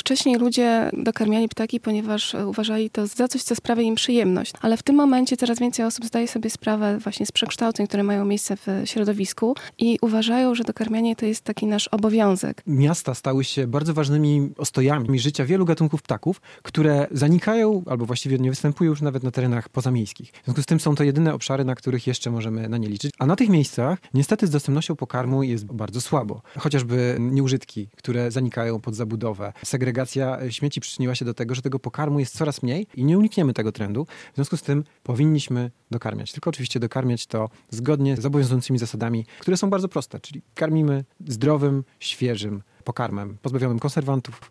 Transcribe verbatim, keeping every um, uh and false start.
Wcześniej ludzie dokarmiali ptaki, ponieważ uważali to za coś, co sprawia im przyjemność. Ale w tym momencie coraz więcej osób zdaje sobie sprawę właśnie z przekształceń, które mają miejsce w środowisku i uważają, że dokarmianie to jest taki nasz obowiązek. Miasta stały się bardzo ważnymi ostojami życia wielu gatunków ptaków, które zanikają albo właściwie nie występują już nawet na terenach pozamiejskich. W związku z tym są to jedyne obszary, na których jeszcze możemy na nie liczyć. A na tych miejscach niestety z dostępnością pokarmu jest bardzo słabo. Chociażby nieużytki, które zanikają pod zabudowę. Segregacja śmieci przyczyniła się do tego, że tego pokarmu jest coraz mniej i nie unikniemy tego trendu. W związku z tym powinniśmy dokarmiać. Tylko oczywiście dokarmiać to zgodnie z obowiązującymi zasadami, które są bardzo proste, czyli karmimy zdrowym, świeżym pokarmem, pozbawionym konserwantów,